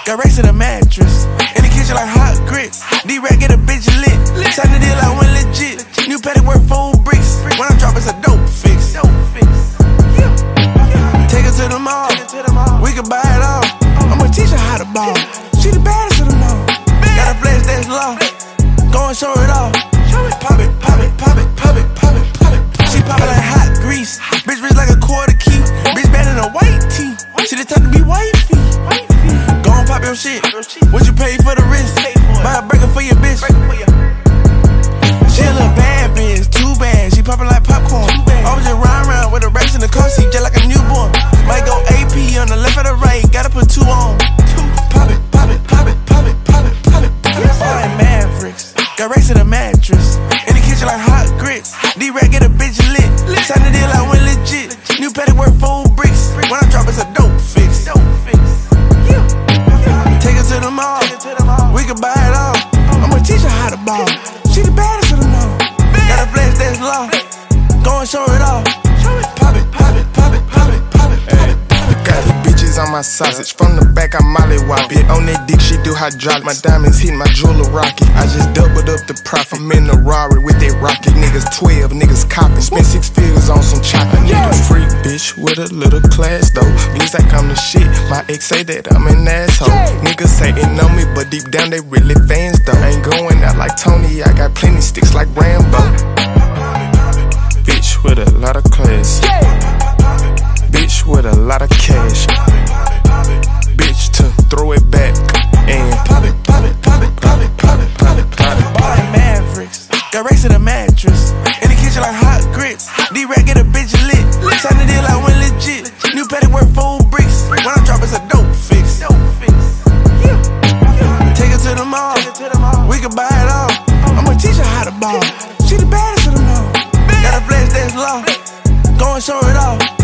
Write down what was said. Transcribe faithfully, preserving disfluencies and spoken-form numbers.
Got racks in the mattress. In the kitchen like hot grits. D-Rack get a bitch lit. Sign the deal, I went legit. New paddock worth four bricks. When I drop, it's a dope fix. Take her to the mall. We can buy it all. I'ma teach her how to ball. She the baddest of them all. Got a flash that's law. Go and show it off. Pop it, pop it, pop it, pop it, pop it, pop it. She pop it like hot grease. Bitch rich like a quarter key. Bitch bad in a white tee. She the type to be wifey. Go and pop your shit. What you pay for the wrist? Buy a burger for your bitch. She a little bad bitch, too bad. She poppin' like popcorn. Always just ride around with the racks in the car seat, just like a newborn. Might go A P on the left or the right. Gotta put two on. Pop it, pop it, pop it, pop it, pop it, pop it, pop it. All like Mavericks. Got racks in the mattress. In the kitchen like hot grits. D-Rack get a bitch lit. Sign the deal, I went legit. New paddock worth four bricks. When I drop, it's a dope fix. Take her to the mall. We can buy it all. I'ma teach her how to ball. She the baddest of them all. Got a flash that's law. Go and show it off. Pop it, pop it, pop it, pop it, pop it, pop it, pop it. Got the bitches on my sausage. From the back, I mollywop it. On that dick, she do hydraulics. My diamonds hit my jeweler rocket. I just doubled up the profit. I'm in the Rari with that rocket. Niggas twelve, niggas copping. Spent six figures on some chocolate. Need a freak bitch with a little class though. At like I'm the shit. My ex say that I'm an asshole. Niggas say they know me, but deep down they really fans though. Ain't going out like Tony. I got plenty sticks like Rambo. Bitch with a lot of class. Bitch with a lot of cash. Bitch to throw it back and pop it, pop it, pop it, pop it, pop it, pop it, pop it. All like Mavericks. Got racks in the mattress. In the kitchen like hot grits. D-Rack get a bitch lit. Sign the deal, I went legit. New paddock worth four bricks. When I drop, it's a dope fix. Take her to the mall. We can buy it all. I'ma teach her how to ball. She the baddest of them all. Got a flash that's law. Go and show it off.